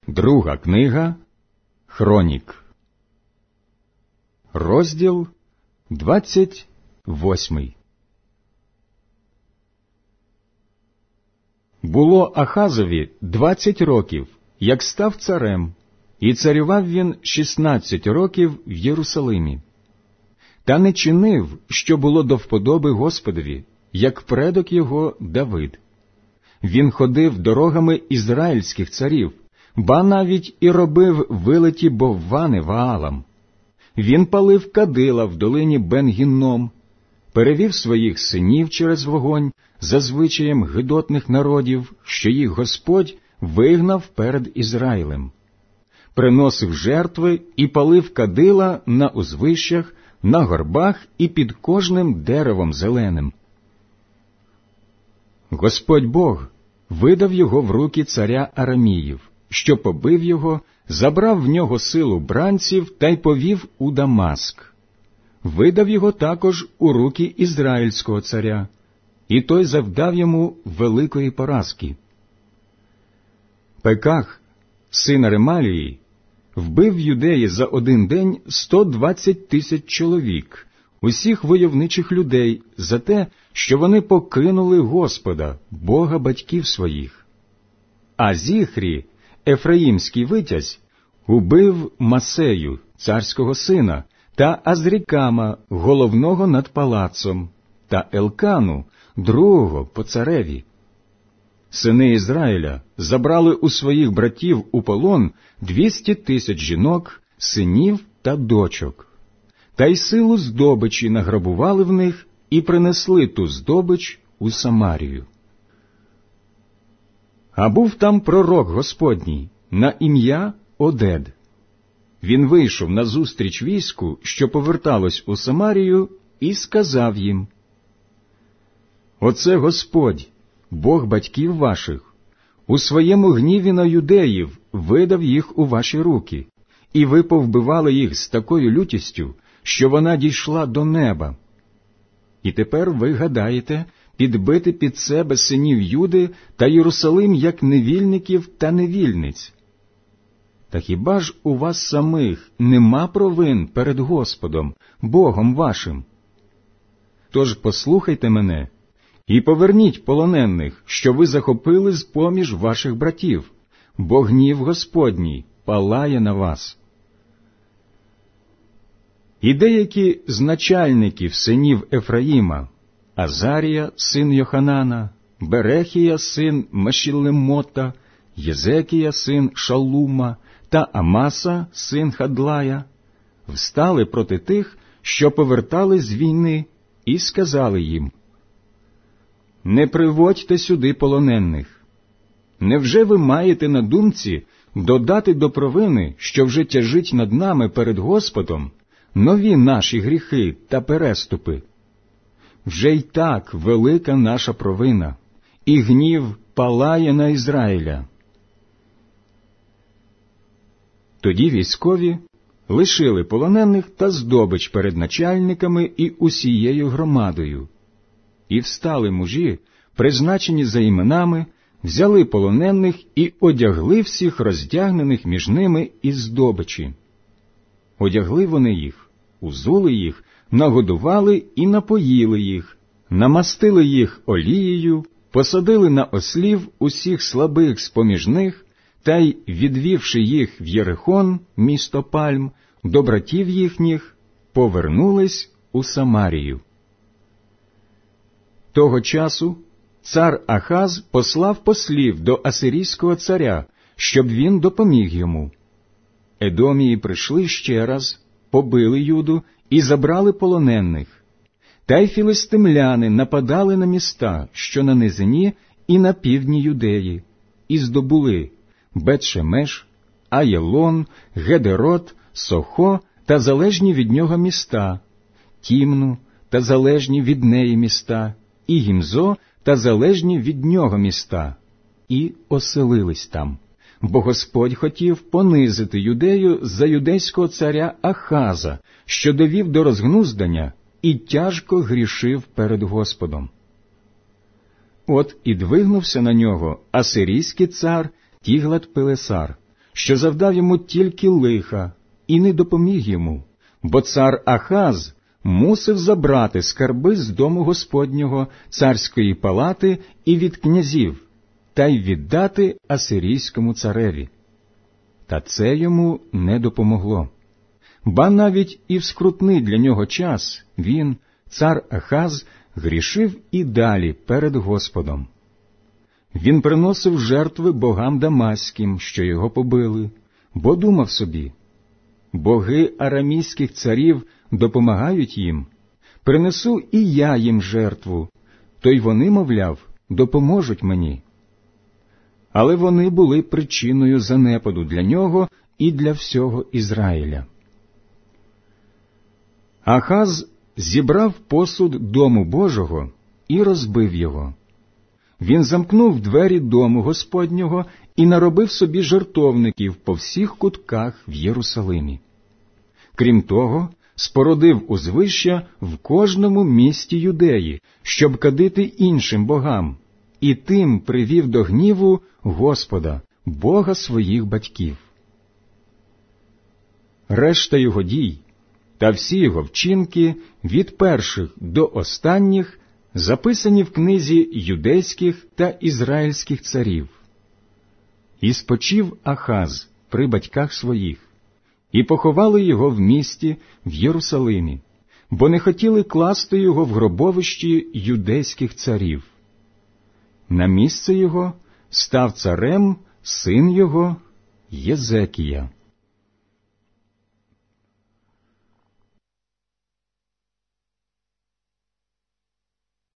Друга книга Хронік. Розділ 28. Було Ахазові 20 років, як став царем, і царював він 16 років в Єрусалимі. Та не чинив, що було до вподоби Господові, як предок його Давид. Він ходив дорогами ізраїльських царів, ба навіть і робив вилиті боввани Ваалам. Він палив кадила в долині Бен-Гінном, перевів своїх синів через вогонь за звичаєм гидотних народів, що їх Господь вигнав перед Ізраїлем. Приносив жертви і палив кадила на узвищах, на горбах і під кожним деревом зеленим. Господь Бог видав його в руки царя Араміїв, що побив його, забрав в нього силу бранців та й повів у Дамаск. Видав його також у руки ізраїльського царя, і той завдав йому великої поразки. Пеках, син Ремалії, вбив в Юдеї за один день 120 тисяч чоловік, усіх войовничих людей, за те, що вони покинули Господа, Бога батьків своїх. А Зіхрі, ефраїмський витязь, убив Масею, царського сина, та Азрікама, головного над палацом, та Елкану, другого по цареві. Сини Ізраїля забрали у своїх братів у полон 200 тисяч жінок, синів та дочок. Та й силу здобичі награбували в них і принесли ту здобич у Самарію. А був там пророк Господній на ім'я Одед. Він вийшов назустріч війську, що поверталось у Самарію, і сказав їм: «Оце Господь, Бог батьків ваших, у своєму гніві на юдеїв видав їх у ваші руки, і ви повбивали їх з такою лютістю, що вона дійшла до неба. І тепер ви гадаєте підбити під себе синів Юди та Єрусалим як невільників та невільниць. Та хіба ж у вас самих нема провин перед Господом, Богом вашим? Тож послухайте мене і поверніть полонених, що ви захопили з-поміж ваших братів, бо гнів Господній палає на вас». І деякі з начальників синів Ефраїма, Азарія, син Йоханана, Берехія, син Мешіллемота, Єзекія, син Шалума, та Амаса, син Хадлая, встали проти тих, що повертали з війни, і сказали їм: «Не приводьте сюди полонених. Невже ви маєте на думці додати до провини, що вже тяжить над нами перед Господом, нові наші гріхи та переступи? Вже й так велика наша провина, і гнів палає на Ізраїля». Тоді військові лишили полонених та здобич перед начальниками і усією громадою. І встали мужі, призначені за іменами, взяли полонених і одягли всіх роздягнених між ними із здобичі. Одягли вони їх, узули їх, нагодували і напоїли їх, намастили їх олією, посадили на ослів усіх слабих з-поміж них, та й, відвівши їх в Єрихон, місто Пальм, до братів їхніх, повернулись у Самарію. Того часу цар Ахаз послав послів до асирійського царя, щоб він допоміг йому. Едомії прийшли ще раз, побили Юду і забрали полонених. Та й філистимляни нападали на міста, що на низині і на півдні Юдеї, і здобули Бет-Шемеш, Аєлон, Гедерот, Сохо та залежні від нього міста, Тімну та залежні від неї міста, і Гімзо та залежні від нього міста, і оселились там, бо Господь хотів понизити Юдею за юдейського царя Ахаза, що довів до розгнуздання і тяжко грішив перед Господом. От і двигнувся на нього асирійський цар Тіглат-Пилесар, що завдав йому тільки лиха, і не допоміг йому, бо цар Ахаз мусив забрати скарби з дому Господнього, царської палати і від князів, та й віддати асирійському цареві. Та це йому не допомогло. Ба навіть і в скрутний для нього час він, цар Ахаз, грішив і далі перед Господом. Він приносив жертви богам дамаським, що його побили, бо думав собі: боги арамійських царів допомагають їм, принесу і я їм жертву, то й вони, мовляв, допоможуть мені. Але вони були причиною занепаду для нього і для всього Ізраїля. Ахаз зібрав посуд дому Божого і розбив його. Він замкнув двері дому Господнього і наробив собі жертовників по всіх кутках в Єрусалимі. Крім того, спорудив узвища в кожному місті Юдеї, щоб кадити іншим богам, і тим привів до гніву Господа, Бога своїх батьків. Решта його дій та всі його вчинки від перших до останніх записані в книзі юдейських та ізраїльських царів. І спочив Ахаз при батьках своїх, і поховали його в місті в Єрусалимі, бо не хотіли класти його в гробовищі юдейських царів. На місце його став царем син його Єзекія.